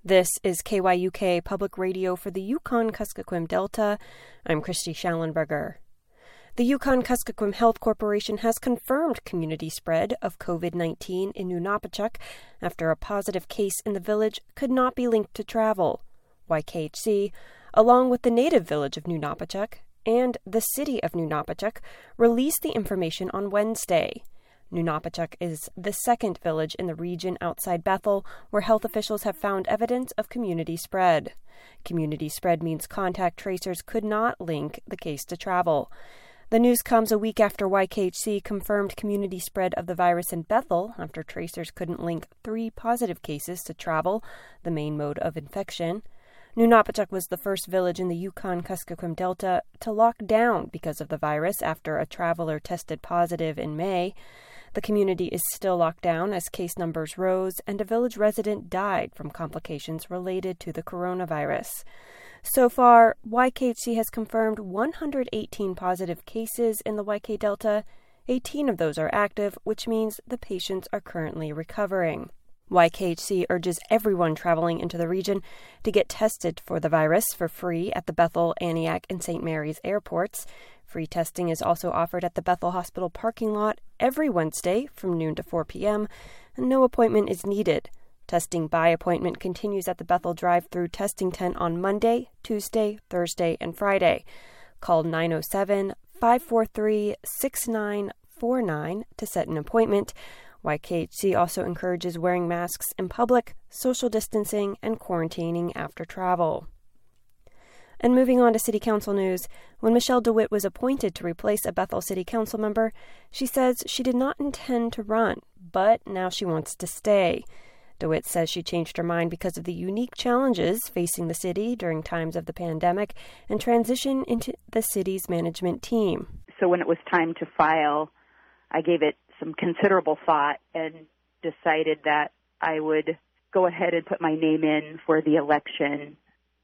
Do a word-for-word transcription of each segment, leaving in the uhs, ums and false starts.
This is K Y U K Public Radio for the Yukon-Kuskokwim Delta. I'm Christy Schallenberger. The Yukon-Kuskokwim Health Corporation has confirmed community spread of covid nineteen in Nunapachuk after a positive case in the village could not be linked to travel. Y K H C, along with the native village of Nunapachuk and the city of Nunapachuk, released the information on Wednesday. Nunapachuk is the second village in the region outside Bethel where health officials have found evidence of community spread. Community spread means contact tracers could not link the case to travel. The news comes a week after Y K H C confirmed community spread of the virus in Bethel after tracers couldn't link three positive cases to travel, the main mode of infection. Nunapachuk was the first village in the Yukon-Kuskokwim Delta to lock down because of the virus after a traveler tested positive in May. The community is still locked down as case numbers rose, and a village resident died from complications related to the coronavirus. So far, Y K H C has confirmed one hundred eighteen positive cases in the Y K Delta. eighteen of those are active, which means the patients are currently recovering. Y K H C urges everyone traveling into the region to get tested for the virus for free at the Bethel, Aniak, and Saint Mary's airports. Free testing is also offered at the Bethel Hospital parking lot every Wednesday from noon to four p.m., and no appointment is needed. Testing by appointment continues at the Bethel drive-through testing tent on Monday, Tuesday, Thursday, and Friday. Call nine oh seven, five four three, six nine four nine to set an appointment. Y K H C also encourages wearing masks in public, social distancing, and quarantining after travel. And moving on to City Council news, when Michelle DeWitt was appointed to replace a Bethel City Council member, she says she did not intend to run, but now she wants to stay. DeWitt says she changed her mind because of the unique challenges facing the city during times of the pandemic and transition into the city's management team. So when it was time to file, I gave it some considerable thought and decided that I would go ahead and put my name in for the election,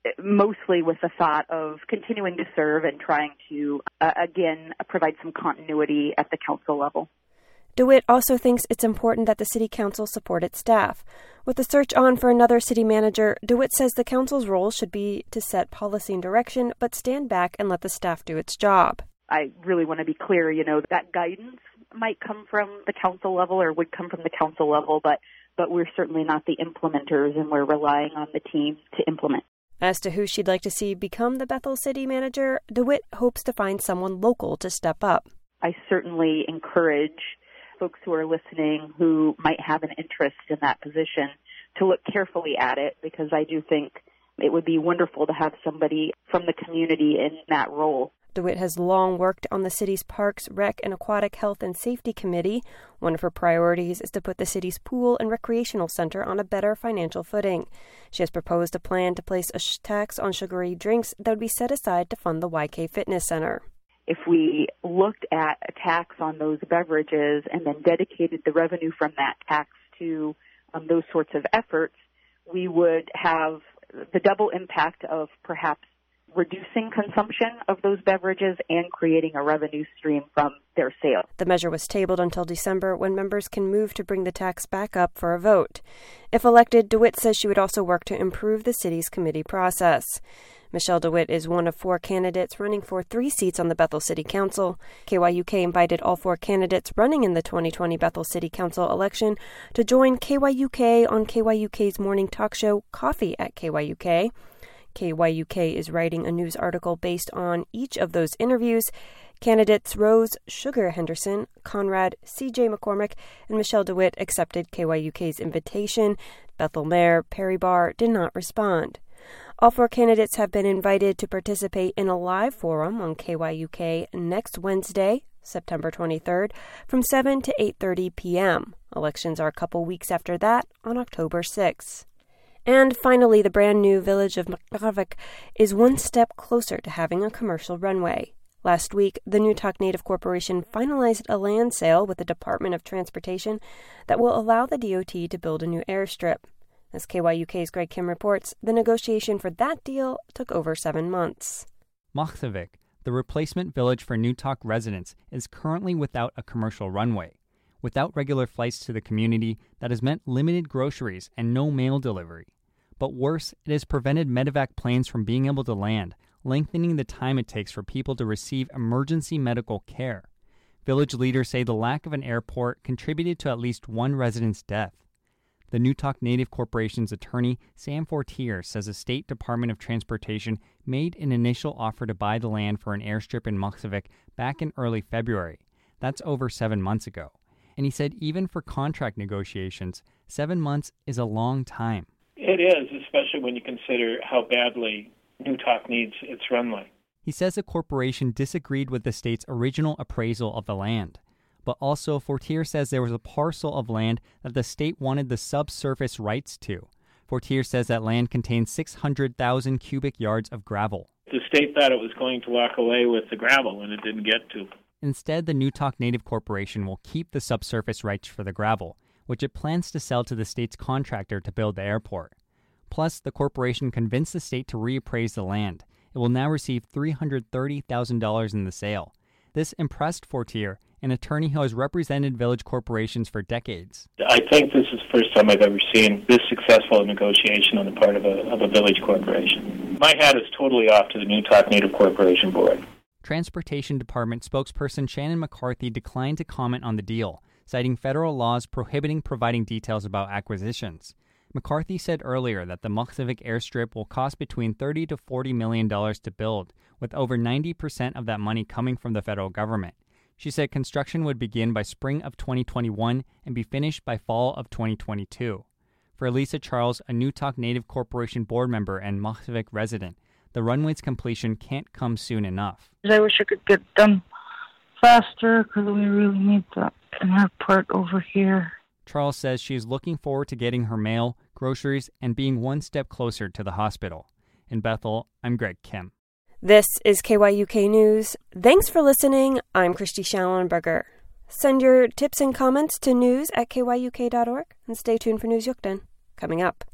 mostly with the thought of continuing to serve and trying to, uh, again, provide some continuity at the council level. DeWitt also thinks it's important that the City Council support its staff. With the search on for another city manager, DeWitt says the council's role should be to set policy and direction, but stand back and let the staff do its job. I really want to be clear, you know, that guidance might come from the council level or would come from the council level, but, but we're certainly not the implementers, and we're relying on the team to implement. As to who she'd like to see become the Bethel City Manager, DeWitt hopes to find someone local to step up. I certainly encourage folks who are listening who might have an interest in that position to look carefully at it, because I do think it would be wonderful to have somebody from the community in that role. DeWitt has long worked on the city's Parks, Rec, and Aquatic Health and Safety Committee. One of her priorities is to put the city's pool and recreational center on a better financial footing. She has proposed a plan to place a sh- tax on sugary drinks that would be set aside to fund the Y K Fitness Center. If we looked at a tax on those beverages and then dedicated the revenue from that tax to um, those sorts of efforts, we would have the double impact of perhaps reducing consumption of those beverages and creating a revenue stream from their sale. The measure was tabled until December, when members can move to bring the tax back up for a vote. If elected, DeWitt says she would also work to improve the city's committee process. Michelle DeWitt is one of four candidates running for three seats on the Bethel City Council. K Y U K invited all four candidates running in the twenty twenty Bethel City Council election to join K Y U K on K Y U K's morning talk show, Coffee at K Y U K. K Y U K is writing a news article based on each of those interviews. Candidates Rose Sugar Henderson, Conrad C J McCormick, and Michelle DeWitt accepted K Y U K's invitation. Bethel Mayor Perry Barr did not respond. All four candidates have been invited to participate in a live forum on K Y U K next Wednesday, September twenty-third, from seven to eight thirty p.m. Elections are a couple weeks after that, on October sixth. And finally, the brand new village of Maklavik is one step closer to having a commercial runway. Last week, the Newtok Native Corporation finalized a land sale with the Department of Transportation that will allow the D O T to build a new airstrip. As K Y U K's Greg Kim reports, the negotiation for that deal took over seven months. Maklavik, the replacement village for Newtok residents, is currently without a commercial runway. Without regular flights to the community, that has meant limited groceries and no mail delivery. But worse, it has prevented medevac planes from being able to land, lengthening the time it takes for people to receive emergency medical care. Village leaders say the lack of an airport contributed to at least one resident's death. The Newtok Native Corporation's attorney, Sam Fortier, says the State Department of Transportation made an initial offer to buy the land for an airstrip in Muxavik back in early February. That's over seven months ago. And he said even for contract negotiations, seven months is a long time. It is, especially when you consider how badly Newtok needs its runway. He says the corporation disagreed with the state's original appraisal of the land. But also, Fortier says there was a parcel of land that the state wanted the subsurface rights to. Fortier says that land contains six hundred thousand cubic yards of gravel. The state thought it was going to walk away with the gravel, and it didn't get to. Instead, the Newtok Native Corporation will keep the subsurface rights for the gravel, which it plans to sell to the state's contractor to build the airport. Plus, the corporation convinced the state to reappraise the land. It will now receive three hundred thirty thousand dollars in the sale. This impressed Fortier, an attorney who has represented village corporations for decades. I think this is the first time I've ever seen this successful negotiation on the part of a, of a village corporation. My hat is totally off to the Newtok Native Corporation Board. Transportation Department spokesperson Shannon McCarthy declined to comment on the deal, citing federal laws prohibiting providing details about acquisitions. McCarthy said earlier that the Muxavik airstrip will cost between thirty to forty million dollars to build, with over ninety percent of that money coming from the federal government. She said construction would begin by spring of twenty twenty-one and be finished by fall of twenty twenty-two. For Lisa Charles, a Newtok Native Corporation board member and Muxavik resident, the runway's completion can't come soon enough. I wish I could get done faster because we really need the airport over here. Charles says she is looking forward to getting her mail, groceries, and being one step closer to the hospital. In Bethel, I'm Greg Kim. This is K Y U K News. Thanks for listening. I'm Christy Schallenberger. Send your tips and comments to news at K Y U K dot org and stay tuned for News Yukton. Coming up.